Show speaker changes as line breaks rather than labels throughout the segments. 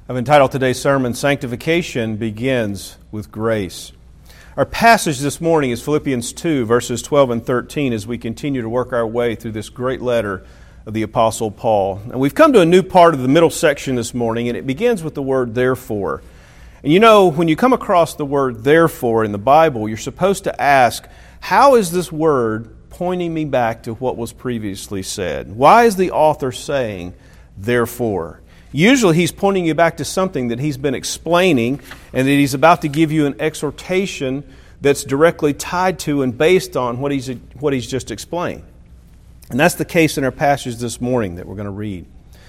I've entitled today's sermon, Sanctification Begins with Grace. Our passage this morning is Philippians 2, verses 12 and 13, as we continue to work our way through this great letter of the Apostle Paul. And we've come to a new part of the middle section this morning, and it begins with the word therefore. And you know, when you come across the word therefore in the Bible, you're supposed to ask, how is this word pointing me back to what was previously said? Why is the author saying therefore? Usually he's pointing you back to something that he's been explaining and that he's about to give you an exhortation that's directly tied to and based on what he's just explained. And that's the case in our passage this morning that we're going to read.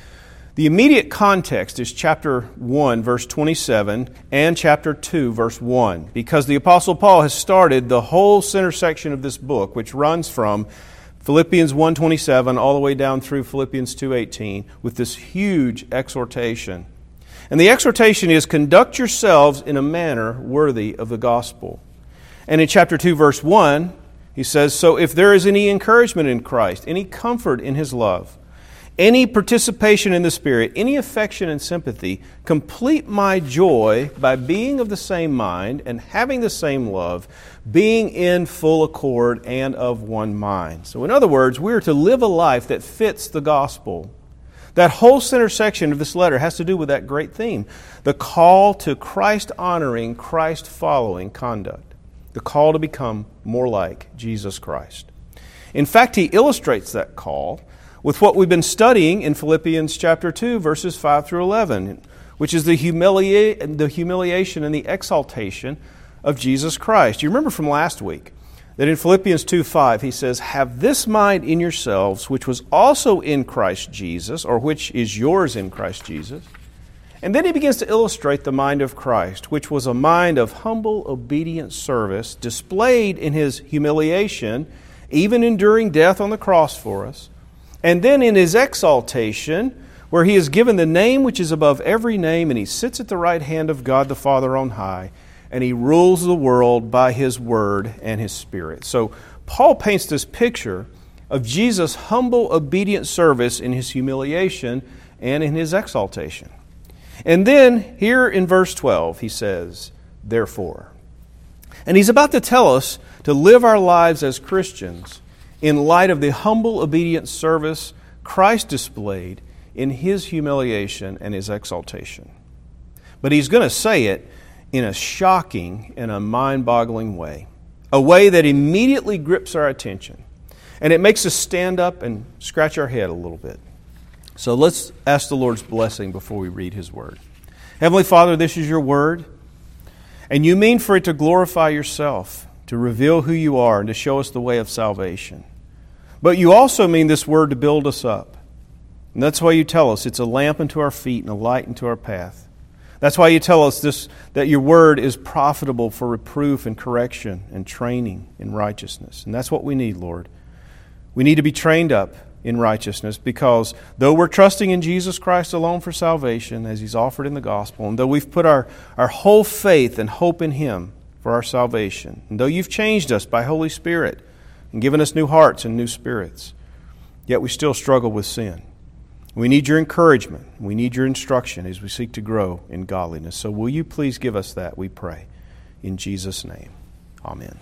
The immediate context is chapter 1, verse 27, and chapter 2, verse 1, because the Apostle Paul has started the whole center section of this book, which runs from Philippians 1:27 all the way down through Philippians 2:18 with this huge exhortation. And the exhortation is, conduct yourselves in a manner worthy of the gospel. And in chapter 2, verse 1, he says, so if there is any encouragement in Christ, any comfort in His love, any participation in the Spirit, any affection and sympathy, complete my joy by being of the same mind and having the same love, being in full accord and of one mind. So in other words, we are to live a life that fits the gospel. That whole center section of this letter has to do with that great theme, the call to Christ-honoring, Christ-following conduct, the call to become more like Jesus Christ. In fact, he illustrates that call with what we've been studying in Philippians chapter 2, verses 5 through 11, which is the humiliation and the exaltation of Jesus Christ. You remember from last week that in Philippians 2:5 he says, have this mind in yourselves, which was also in Christ Jesus, or which is yours in Christ Jesus. And then he begins to illustrate the mind of Christ, which was a mind of humble, obedient service, displayed in His humiliation, even enduring death on the cross for us. And then in His exaltation, where He is given the name which is above every name, and He sits at the right hand of God the Father on high, and He rules the world by His Word and His Spirit. So Paul paints this picture of Jesus' humble, obedient service in His humiliation and in His exaltation. And then here in verse 12 he says, therefore. And he's about to tell us to live our lives as Christians in light of the humble, obedient service Christ displayed in His humiliation and His exaltation. But he's going to say it in a shocking and a mind-boggling way, a way that immediately grips our attention, and it makes us stand up and scratch our head a little bit. So let's ask the Lord's blessing before we read His Word. Heavenly Father, this is Your Word, and You mean for it to glorify Yourself, to reveal who You are, and to show us the way of salvation. But You also mean this Word to build us up. And that's why You tell us it's a lamp unto our feet and a light unto our path. That's why You tell us that Your Word is profitable for reproof and correction and training in righteousness. And that's what we need, Lord. We need to be trained up in righteousness, because though we're trusting in Jesus Christ alone for salvation, as He's offered in the gospel, and though we've put our whole faith and hope in Him for our salvation, and though You've changed us by Holy Spirit and given us new hearts and new spirits, yet we still struggle with sin. We need Your encouragement. We need Your instruction as we seek to grow in godliness. So will You please give us that, we pray. In Jesus' name, amen.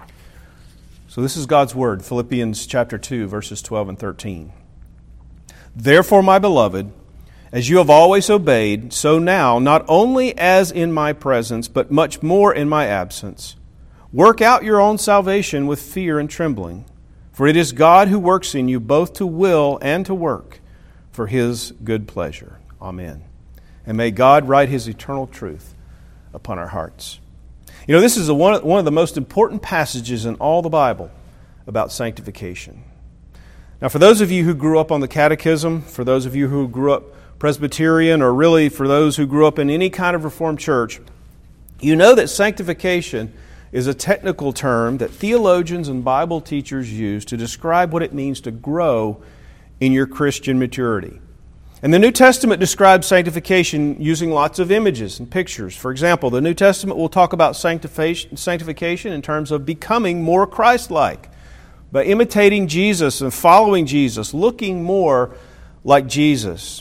So this is God's Word, Philippians chapter 2, verses 12 and 13. Therefore, my beloved, as you have always obeyed, so now, not only as in my presence, but much more in my absence, work out your own salvation with fear and trembling. For it is God who works in you both to will and to work for His good pleasure. Amen. And may God write His eternal truth upon our hearts. You know, this is one of the most important passages in all the Bible about sanctification. Now, for those of you who grew up on the catechism, for those of you who grew up Presbyterian, or really for those who grew up in any kind of Reformed church, you know that sanctification is a technical term that theologians and Bible teachers use to describe what it means to grow in your Christian maturity. And the New Testament describes sanctification using lots of images and pictures. For example, the New Testament will talk about sanctification in terms of becoming more Christ-like, by imitating Jesus and following Jesus, looking more like Jesus.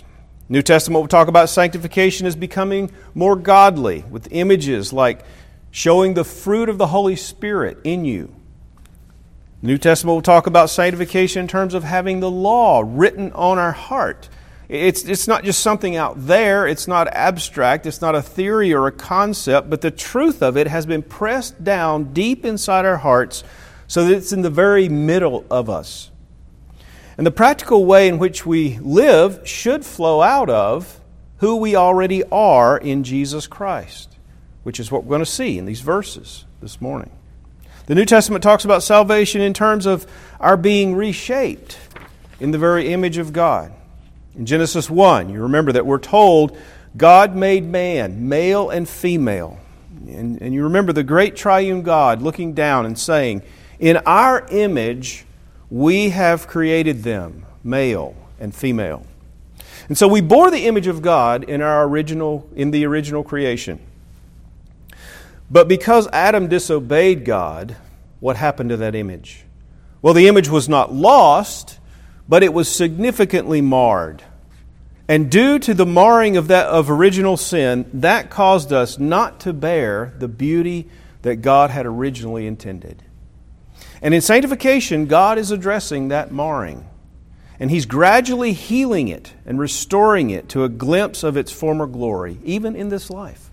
New Testament will talk about sanctification as becoming more godly, with images like showing the fruit of the Holy Spirit in you. New Testament will talk about sanctification in terms of having the law written on our heart. It's not just something out there. It's not abstract. It's not a theory or a concept, but the truth of it has been pressed down deep inside our hearts so that it's in the very middle of us. And the practical way in which we live should flow out of who we already are in Jesus Christ, which is what we're going to see in these verses this morning. The New Testament talks about salvation in terms of our being reshaped in the very image of God. In Genesis 1, you remember that we're told God made man, male and female. And you remember the great triune God looking down and saying, in our image we have created them, male and female. And so we bore the image of God in the original creation. But because Adam disobeyed God, what happened to that image? Well, the image was not lost, but it was significantly marred. And due to the marring of original sin, that caused us not to bear the beauty that God had originally intended. And in sanctification, God is addressing that marring. And He's gradually healing it and restoring it to a glimpse of its former glory, even in this life.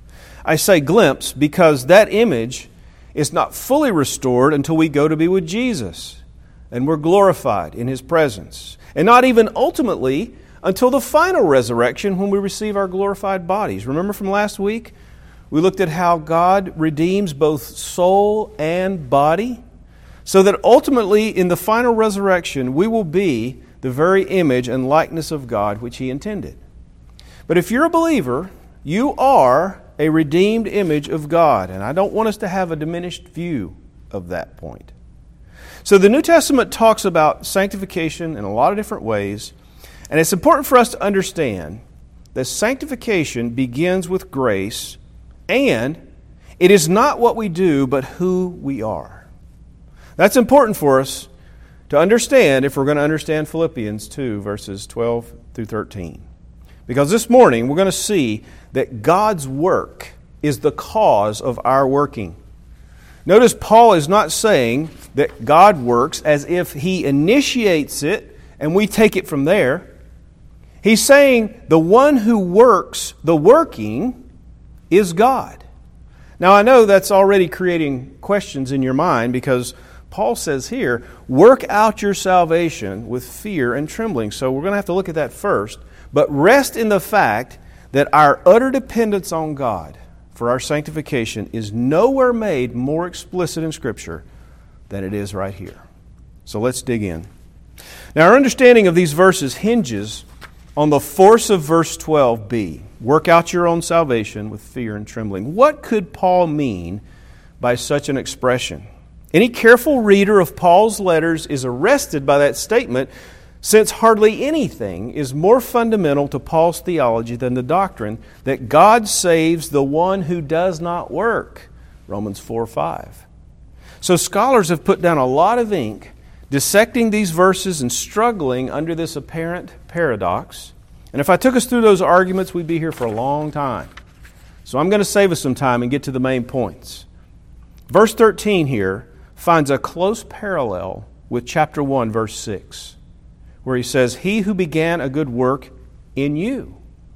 I say glimpse because that image is not fully restored until we go to be with Jesus and we're glorified in His presence. And not even ultimately until the final resurrection when we receive our glorified bodies. Remember from last week? We looked at how God redeems both soul and body so that ultimately in the final resurrection we will be the very image and likeness of God which He intended. But if you're a believer, you are a redeemed image of God. And I don't want us to have a diminished view of that point. So the New Testament talks about sanctification in a lot of different ways. And it's important for us to understand that sanctification begins with grace, and it is not what we do, but who we are. That's important for us to understand if we're going to understand Philippians 2, verses 12 through 13. Because this morning we're going to see that God's work is the cause of our working. Notice Paul is not saying that God works as if He initiates it and we take it from there. He's saying the one who works the working is God. Now I know that's already creating questions in your mind because Paul says here, work out your salvation with fear and trembling. So we're going to have to look at that first. But rest in the fact that our utter dependence on God for our sanctification is nowhere made more explicit in Scripture than it is right here. So let's dig in. Now our understanding of these verses hinges on the force of verse 12b. Work out your own salvation with fear and trembling. What could Paul mean by such an expression? Any careful reader of Paul's letters is arrested by that statement, since hardly anything is more fundamental to Paul's theology than the doctrine that God saves the one who does not work, Romans 4:5. So scholars have put down a lot of ink dissecting these verses and struggling under this apparent paradox. And if I took us through those arguments, we'd be here for a long time. So I'm going to save us some time and get to the main points. Verse 13 here finds a close parallel with chapter 1, verse 6. Where he says, He who began a good work in you.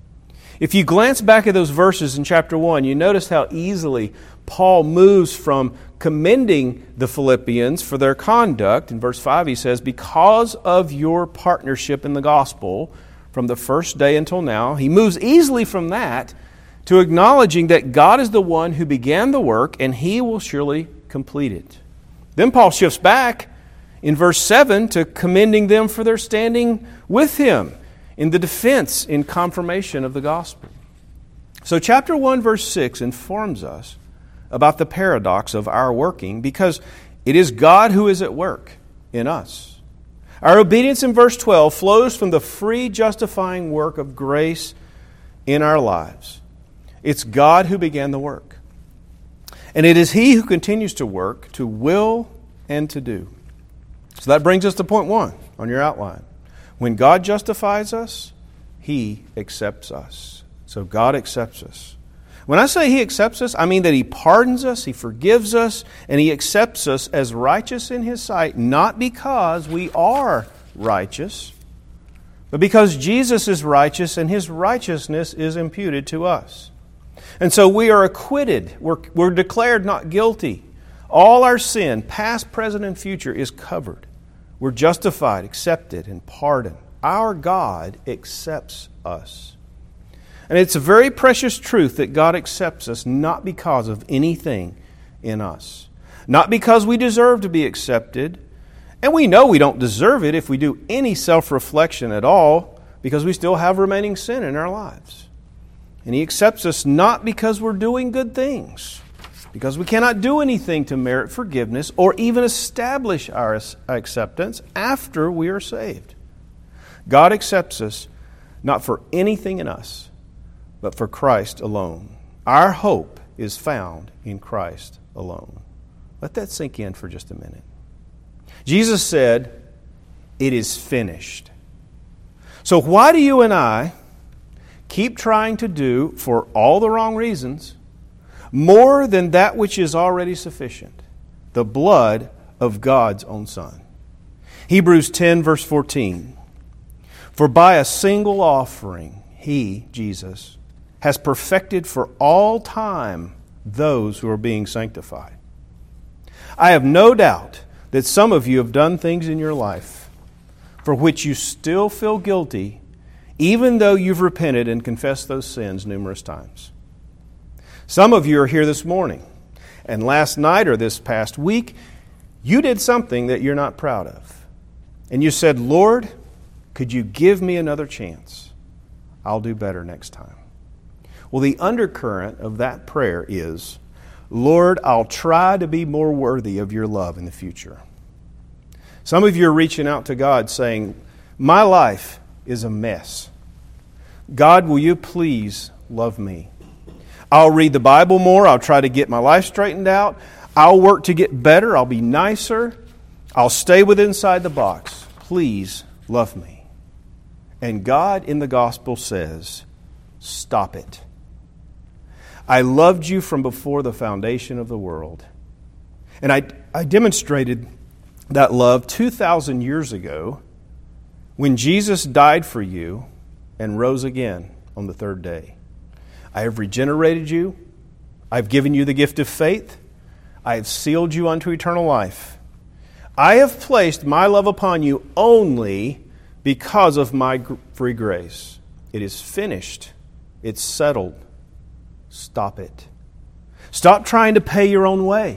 If you glance back at those verses in chapter 1, you notice how easily Paul moves from commending the Philippians for their conduct. In verse 5 he says, because of your partnership in the gospel from the first day until now. He moves easily from that to acknowledging that God is the one who began the work and He will surely complete it. Then Paul shifts back in verse 7 to commending them for their standing with Him in the defense in confirmation of the gospel. So chapter 1 verse 6 informs us about the paradox of our working because it is God who is at work in us. Our obedience in verse 12 flows from the free justifying work of grace in our lives. It's God who began the work. And it is He who continues to work, to will and to do. So that brings us to point 1 on your outline. When God justifies us, He accepts us. So God accepts us. When I say He accepts us, I mean that He pardons us, He forgives us, and He accepts us as righteous in His sight, not because we are righteous, but because Jesus is righteous and His righteousness is imputed to us. And so we are acquitted. We're declared not guilty. All our sin, past, present, and future, is covered. We're justified, accepted, and pardoned. Our God accepts us. And it's a very precious truth that God accepts us not because of anything in us. Not because we deserve to be accepted. And we know we don't deserve it if we do any self-reflection at all, because we still have remaining sin in our lives. And He accepts us not because we're doing good things, because we cannot do anything to merit forgiveness or even establish our acceptance after we are saved. God accepts us not for anything in us, but for Christ alone. Our hope is found in Christ alone. Let that sink in for just a minute. Jesus said, "It is finished." So why do you and I keep trying to do, for all the wrong reasons, more than that which is already sufficient? The blood of God's own Son. Hebrews 10, verse 14. For by a single offering, He, Jesus, has perfected for all time those who are being sanctified. I have no doubt that some of you have done things in your life for which you still feel guilty, even though you've repented and confessed those sins numerous times. Some of you are here this morning, and last night or this past week, you did something that you're not proud of. And you said, "Lord, could you give me another chance? I'll do better next time." Well, the undercurrent of that prayer is, "Lord, I'll try to be more worthy of your love in the future." Some of you are reaching out to God saying, "My life is a mess. God, will you please love me? I'll read the Bible more. I'll try to get my life straightened out. I'll work to get better. I'll be nicer. I'll stay inside the box. Please love me." And God in the gospel says, "Stop it. I loved you from before the foundation of the world. And I demonstrated that love 2,000 years ago when Jesus died for you and rose again on the third day. I have regenerated you. I've given you the gift of faith. I have sealed you unto eternal life. I have placed my love upon you only because of my free grace. It is finished. It's settled. Stop it. Stop trying to pay your own way.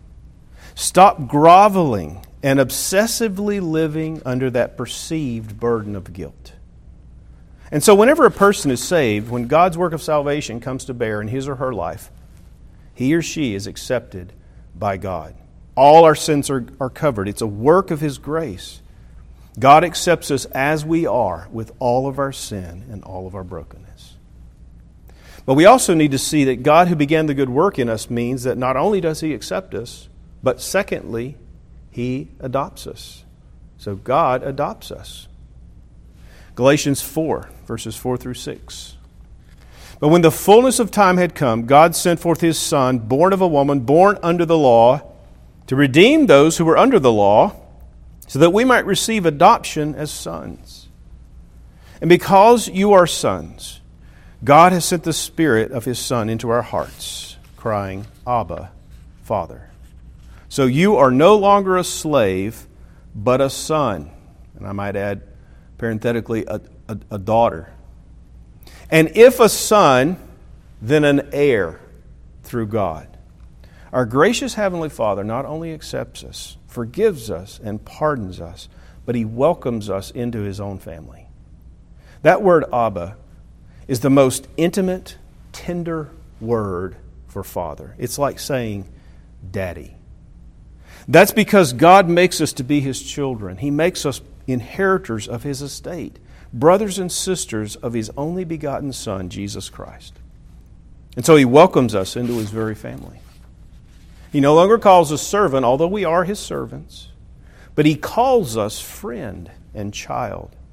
Stop groveling and obsessively living under that perceived burden of guilt." And so whenever a person is saved, when God's work of salvation comes to bear in his or her life, he or she is accepted by God. All our sins are covered. It's a work of His grace. God accepts us as we are, with all of our sin and all of our brokenness. But we also need to see that God who began the good work in us means that not only does He accept us, but secondly, He adopts us. So God adopts us. Galatians 4, verses 4 through 6. But when the fullness of time had come, God sent forth His Son, born of a woman, born under the law, to redeem those who were under the law, so that we might receive adoption as sons. And because you are sons, God has sent the Spirit of His Son into our hearts, crying, "Abba, Father." So you are no longer a slave, but a son. And I might add, parenthetically, a daughter. And if a son, then an heir through God. Our gracious Heavenly Father not only accepts us, forgives us, and pardons us, but He welcomes us into His own family. That word Abba is the most intimate, tender word for Father. It's like saying Daddy. That's because God makes us to be His children. He makes us inheritors of His estate, brothers and sisters of His only begotten Son, Jesus Christ. And so He welcomes us into His very family. He no longer calls us servant, although we are His servants, but He calls us friend and child.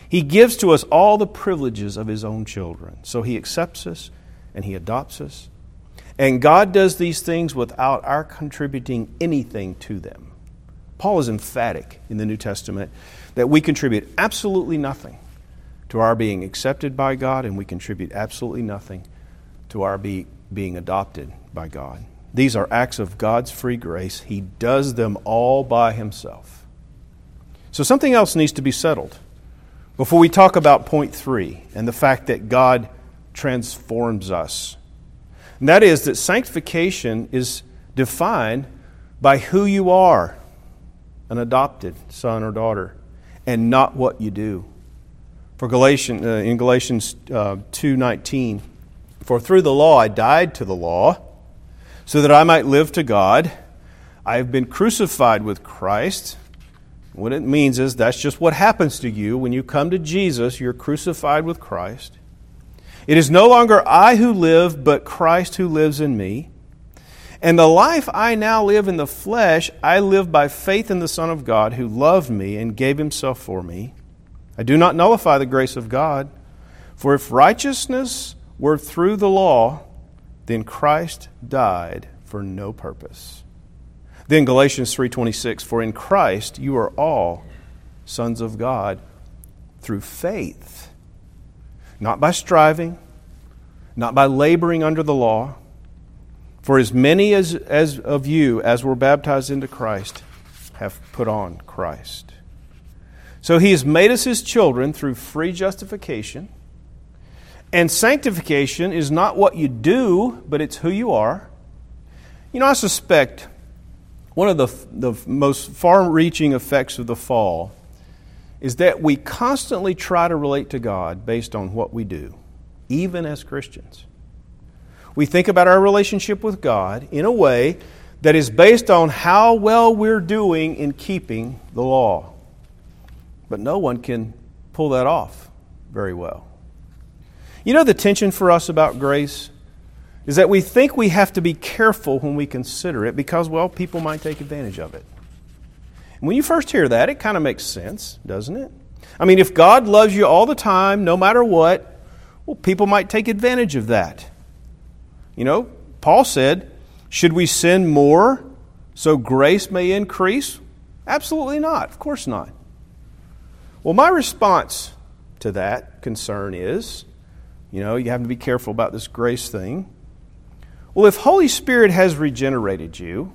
He gives to us all the privileges of His own children. So He accepts us and He adopts us. And God does these things without our contributing anything to them. Paul is emphatic in the New Testament that we contribute absolutely nothing to our being accepted by God, and we contribute absolutely nothing to our being adopted by God. These are acts of God's free grace. He does them all by Himself. So something else needs to be settled before we talk about point 3 and the fact that God transforms us. And that is that sanctification is defined by who you are, an adopted son or daughter, and not what you do. In Galatians 2:19, for through the law I died to the law, so that I might live to God. I have been crucified with Christ. What it means is that's just what happens to you. When you come to Jesus, you're crucified with Christ. It is no longer I who live, but Christ who lives in me. And the life I now live in the flesh, I live by faith in the Son of God who loved me and gave Himself for me. I do not nullify the grace of God, for if righteousness were through the law, then Christ died for no purpose. Then Galatians 3:26, for in Christ you are all sons of God through faith, not by striving, not by laboring under the law. For as many as of you as were baptized into Christ have put on Christ. So He has made us His children through free justification. And sanctification is not what you do, but it's who you are. You know, I suspect one of the most far-reaching effects of the fall is that we constantly try to relate to God based on what we do, even as Christians. We think about our relationship with God in a way that is based on how well we're doing in keeping the law. But no one can pull that off very well. You know, the tension for us about grace is that we think we have to be careful when we consider it because, well, people might take advantage of it. And when you first hear that, it kind of makes sense, doesn't it? I mean, if God loves you all the time, no matter what, well, people might take advantage of that. You know, Paul said, should we sin more so grace may increase? Absolutely not. Of course not. Well, my response to that concern is, you know, you have to be careful about this grace thing. Well, if Holy Spirit has regenerated you,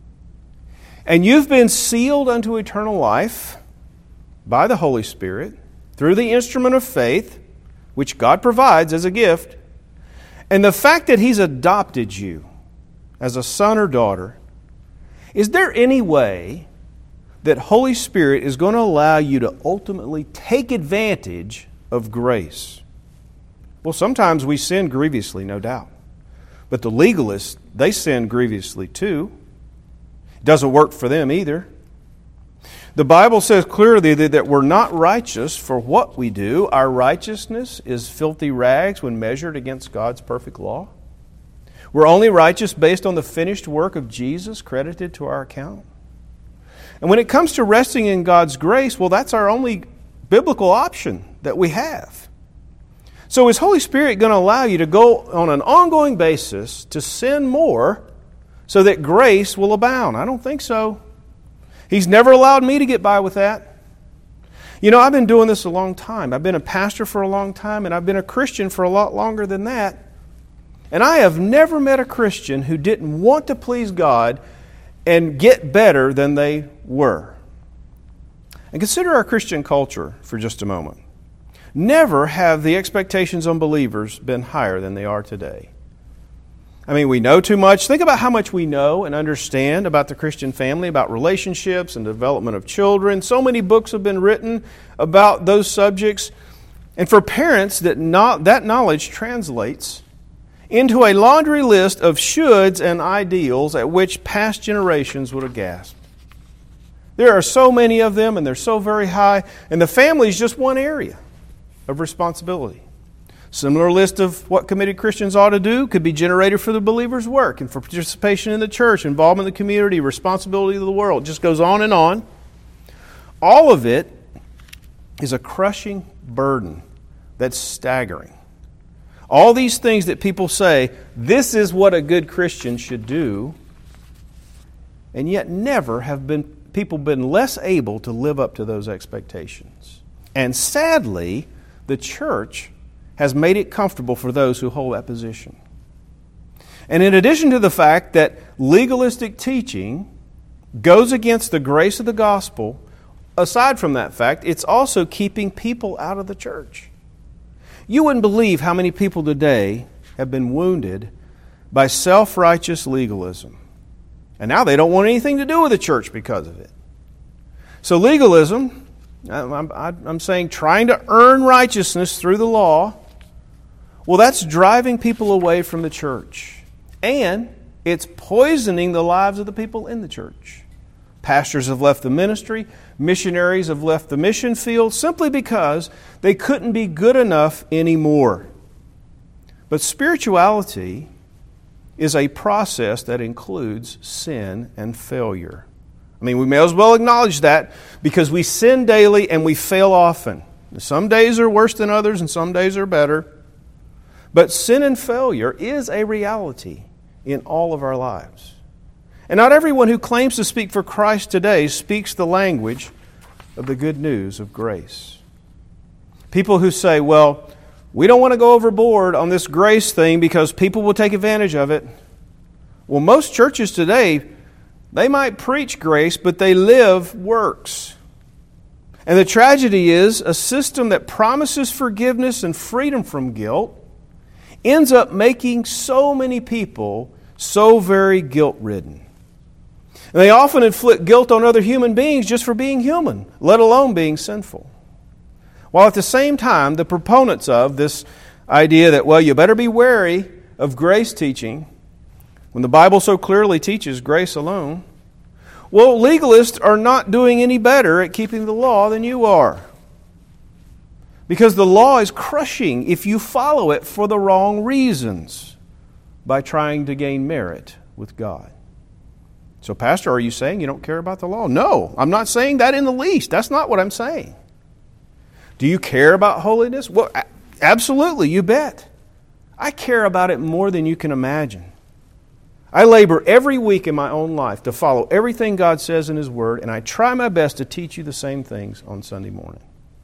and you've been sealed unto eternal life by the Holy Spirit through the instrument of faith, which God provides as a gift, and the fact that He's adopted you as a son or daughter, is there any way that Holy Spirit is going to allow you to ultimately take advantage of grace? Well, sometimes we sin grievously, no doubt. But the legalists, they sin grievously too. It doesn't work for them either. The Bible says clearly that we're not righteous for what we do. Our righteousness is filthy rags when measured against God's perfect law. We're only righteous based on the finished work of Jesus credited to our account. And when it comes to resting in God's grace, well, that's our only biblical option that we have. So is Holy Spirit going to allow you to go on an ongoing basis to sin more so that grace will abound? I don't think so. He's never allowed me to get by with that. You know, I've been doing this a long time. I've been a pastor for a long time, and I've been a Christian for a lot longer than that. And I have never met a Christian who didn't want to please God and get better than they were. And consider our Christian culture for just a moment. Never have the expectations on believers been higher than they are today. I mean, we know too much. Think about how much we know and understand about the Christian family, about relationships and development of children. So many books have been written about those subjects. And for parents, that knowledge translates into a laundry list of shoulds and ideals at which past generations would have gasped. There are so many of them, and they're so very high, and the family is just one area of responsibility. Similar list of what committed Christians ought to do could be generated for the believer's work and for participation in the church, involvement in the community, responsibility of the world. It just goes on and on. All of it is a crushing burden that's staggering. All these things that people say, this is what a good Christian should do, and yet never have people been less able to live up to those expectations. And sadly, the church has made it comfortable for those who hold that position. And in addition to the fact that legalistic teaching goes against the grace of the gospel, aside from that fact, it's also keeping people out of the church. You wouldn't believe how many people today have been wounded by self-righteous legalism. And now they don't want anything to do with the church because of it. So legalism, I'm saying trying to earn righteousness through the law, well, that's driving people away from the church. And it's poisoning the lives of the people in the church. Pastors have left the ministry. Missionaries have left the mission field simply because they couldn't be good enough anymore. But spirituality is a process that includes sin and failure. I mean, we may as well acknowledge that because we sin daily and we fail often. Some days are worse than others and some days are better. But sin and failure is a reality in all of our lives. And not everyone who claims to speak for Christ today speaks the language of the good news of grace. People who say, well, we don't want to go overboard on this grace thing because people will take advantage of it. Well, most churches today, they might preach grace, but they live works. And the tragedy is a system that promises forgiveness and freedom from guilt ends up making so many people so very guilt-ridden. And they often inflict guilt on other human beings just for being human, let alone being sinful. While at the same time, the proponents of this idea that, well, you better be wary of grace teaching, when the Bible so clearly teaches grace alone, well, legalists are not doing any better at keeping the law than you are. Because the law is crushing if you follow it for the wrong reasons by trying to gain merit with God. So, Pastor, are you saying you don't care about the law? No, I'm not saying that in the least. That's not what I'm saying. Do you care about holiness? Well, absolutely, you bet. I care about it more than you can imagine. I labor every week in my own life to follow everything God says in His Word, and I try my best to teach you the same things on Sunday morning.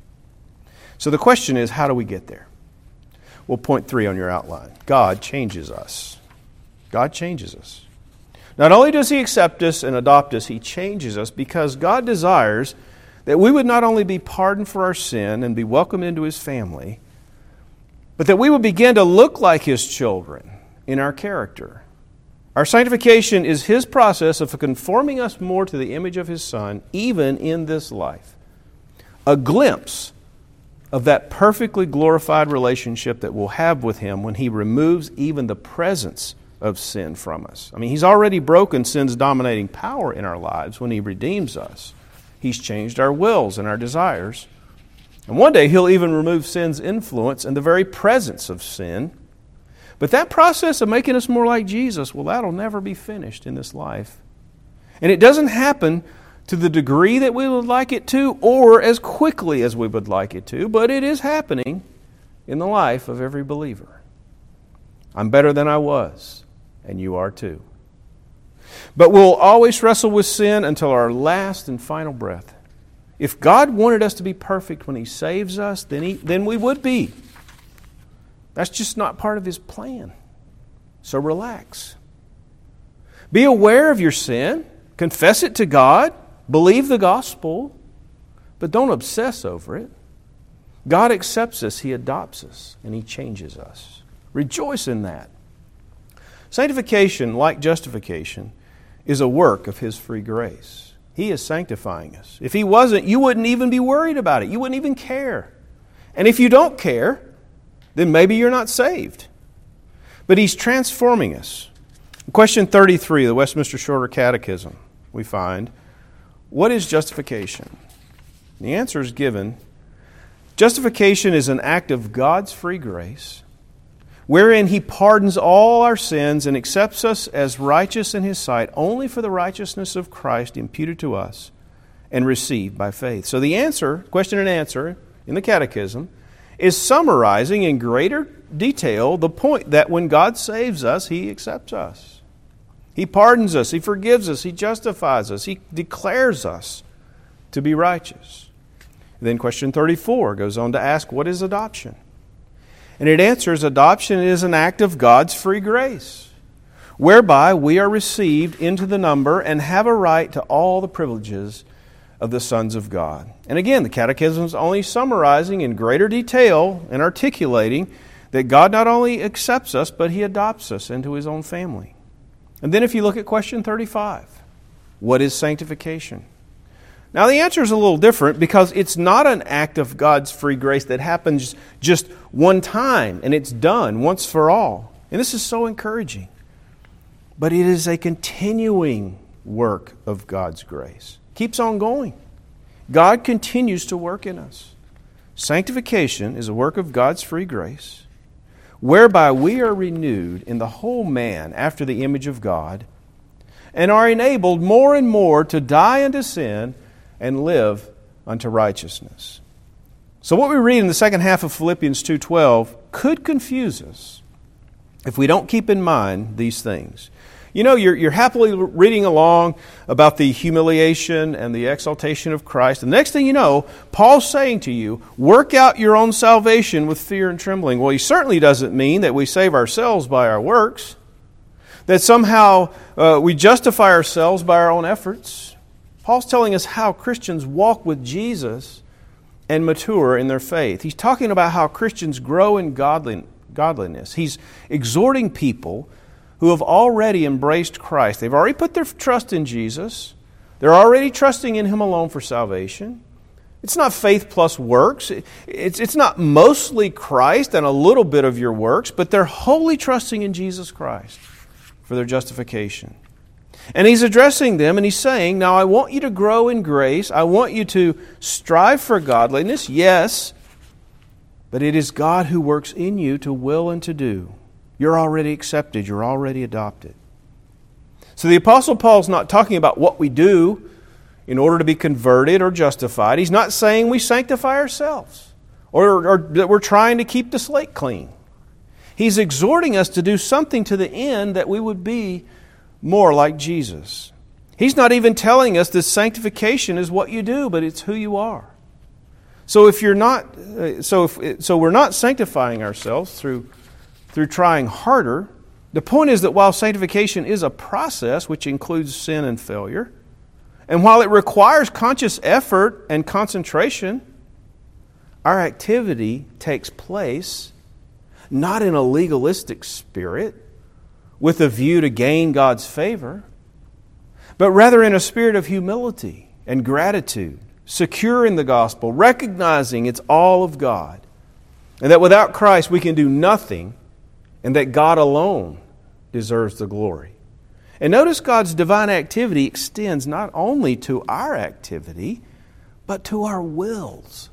So the question is, how do we get there? Well, point 3 on your outline. God changes us. God changes us. Not only does He accept us and adopt us, He changes us because God desires that we would not only be pardoned for our sin and be welcomed into His family, but that we would begin to look like His children in our character. Our sanctification is His process of conforming us more to the image of His Son, even in this life. A glimpse of that perfectly glorified relationship that we'll have with Him when He removes even the presence of sin from us. I mean, He's already broken sin's dominating power in our lives when He redeems us. He's changed our wills and our desires. And one day He'll even remove sin's influence and the very presence of sin. But that process of making us more like Jesus, well, that'll never be finished in this life. And it doesn't happen to the degree that we would like it to or as quickly as we would like it to, but it is happening in the life of every believer. I'm better than I was, and you are too. But we'll always wrestle with sin until our last and final breath. If God wanted us to be perfect when He saves us, then we would be. That's just not part of His plan. So relax. Be aware of your sin. Confess it to God. Believe the gospel. But don't obsess over it. God accepts us. He adopts us. And He changes us. Rejoice in that. Sanctification, like justification, is a work of His free grace. He is sanctifying us. If He wasn't, you wouldn't even be worried about it. You wouldn't even care. And if you don't care, then maybe you're not saved. But He's transforming us. In question 33 of the Westminster Shorter Catechism, we find, what is justification? The answer is given. Justification is an act of God's free grace, wherein He pardons all our sins and accepts us as righteous in His sight only for the righteousness of Christ imputed to us and received by faith. So the answer, question and answer in the Catechism, is summarizing in greater detail the point that when God saves us, He accepts us. He pardons us, He forgives us, He justifies us, He declares us to be righteous. Then question 34 goes on to ask, what is adoption? And it answers, adoption is an act of God's free grace, whereby we are received into the number and have a right to all the privileges of the sons of God. And again, the Catechism is only summarizing in greater detail and articulating that God not only accepts us, but He adopts us into His own family. And then if you look at question 35, what is sanctification? Now the answer is a little different because it's not an act of God's free grace that happens just one time and it's done once for all. And this is so encouraging. But it is a continuing work of God's grace. Keeps on going. God continues to work in us. Sanctification is a work of God's free grace, whereby we are renewed in the whole man after the image of God, and are enabled more and more to die unto sin and live unto righteousness. So what we read in the second half of Philippians 2:12 could confuse us if we don't keep in mind these things. You know, you're happily reading along about the humiliation and the exaltation of Christ. And the next thing you know, Paul's saying to you, work out your own salvation with fear and trembling. Well, he certainly doesn't mean that we save ourselves by our works, that somehow we justify ourselves by our own efforts. Paul's telling us how Christians walk with Jesus and mature in their faith. He's talking about how Christians grow in godliness. He's exhorting people who have already embraced Christ. They've already put their trust in Jesus. They're already trusting in Him alone for salvation. It's not faith plus works. It's not mostly Christ and a little bit of your works, but they're wholly trusting in Jesus Christ for their justification. And He's addressing them and He's saying, now I want you to grow in grace. I want you to strive for godliness, yes, but it is God who works in you to will and to do. You're already accepted. You're already adopted. So the Apostle Paul's not talking about what we do in order to be converted or justified. He's not saying we sanctify ourselves or that we're trying to keep the slate clean. He's exhorting us to do something to the end that we would be more like Jesus. He's not even telling us that sanctification is what you do, but it's who you are. So if you're not, so we're not sanctifying ourselves through trying harder. The point is that while sanctification is a process which includes sin and failure, and while it requires conscious effort and concentration, our activity takes place not in a legalistic spirit with a view to gain God's favor, but rather in a spirit of humility and gratitude, secure in the gospel, recognizing it's all of God, and that without Christ we can do nothing, and that God alone deserves the glory. And notice God's divine activity extends not only to our activity, but to our wills.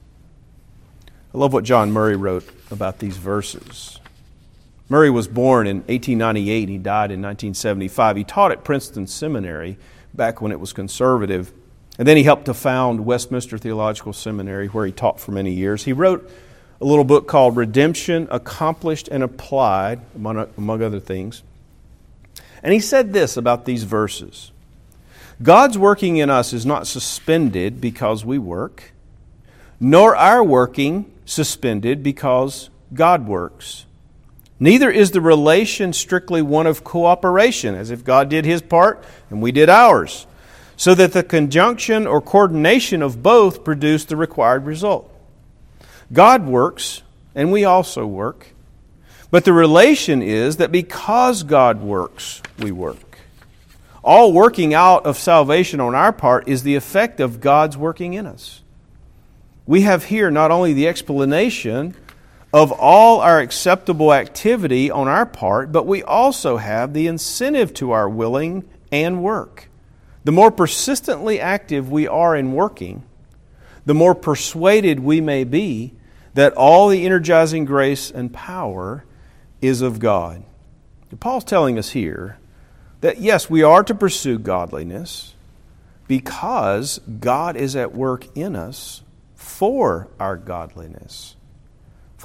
I love what John Murray wrote about these verses. Murray was born in 1898 and he died in 1975. He taught at Princeton Seminary back when it was conservative. And then he helped to found Westminster Theological Seminary, where he taught for many years. He wrote a little book called Redemption, Accomplished and Applied, among other things. And he said this about these verses. God's working in us is not suspended because we work, nor our working suspended because God works. Neither is the relation strictly one of cooperation, as if God did His part and we did ours, so that the conjunction or coordination of both produce the required result. God works, and we also work. But the relation is that because God works, we work. All working out of salvation on our part is the effect of God's working in us. We have here not only the explanation of all our acceptable activity on our part, but we also have the incentive to our willing and work. The more persistently active we are in working, the more persuaded we may be that all the energizing grace and power is of God. Paul's telling us here that yes, we are to pursue godliness because God is at work in us for our godliness.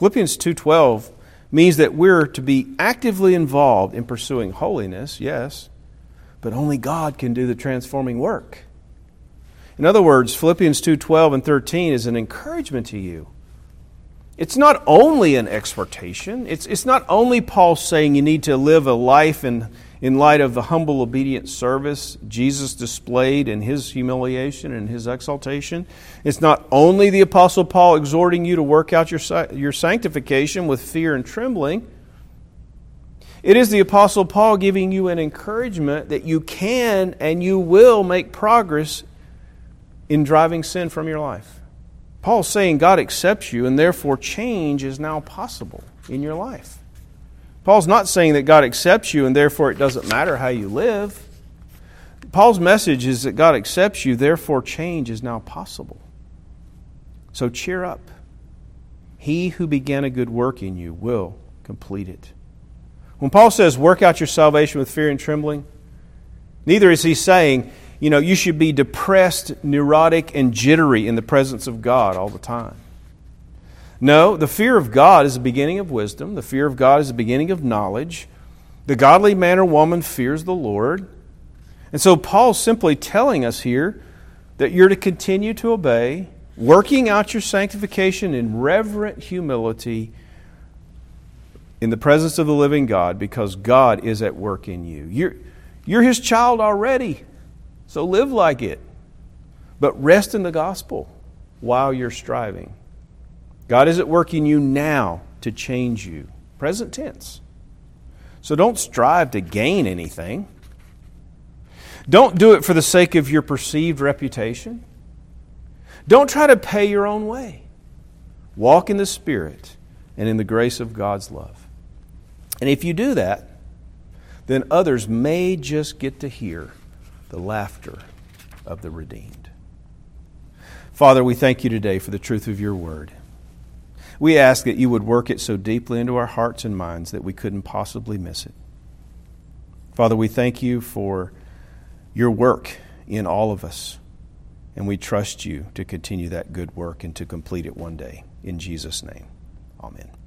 Philippians 2:12 means that we're to be actively involved in pursuing holiness, yes, but only God can do the transforming work. In other words, Philippians 2:12 and 13 is an encouragement to you. It's not only an exhortation. It's not only Paul saying you need to live a life in light of the humble, obedient service Jesus displayed in His humiliation and His exaltation. It's not only the Apostle Paul exhorting you to work out your sanctification with fear and trembling. It is the Apostle Paul giving you an encouragement that you can and you will make progress in driving sin from your life. Paul's saying God accepts you, and therefore change is now possible in your life. Paul's not saying that God accepts you, and therefore it doesn't matter how you live. Paul's message is that God accepts you, therefore change is now possible. So cheer up. He who began a good work in you will complete it. When Paul says, work out your salvation with fear and trembling, neither is he saying, you should be depressed, neurotic, and jittery in the presence of God all the time. No, the fear of God is the beginning of wisdom. The fear of God is the beginning of knowledge. The godly man or woman fears the Lord. And so Paul's simply telling us here that you're to continue to obey, working out your sanctification in reverent humility in the presence of the living God, because God is at work in you. You're His child already. So live like it. But rest in the gospel while you're striving. God is at work in you now to change you. Present tense. So don't strive to gain anything. Don't do it for the sake of your perceived reputation. Don't try to pay your own way. Walk in the Spirit and in the grace of God's love. And if you do that, then others may just get to hear the laughter of the redeemed. Father, we thank you today for the truth of your word. We ask that you would work it so deeply into our hearts and minds that we couldn't possibly miss it. Father, we thank you for your work in all of us, and we trust you to continue that good work and to complete it one day. In Jesus' name, amen.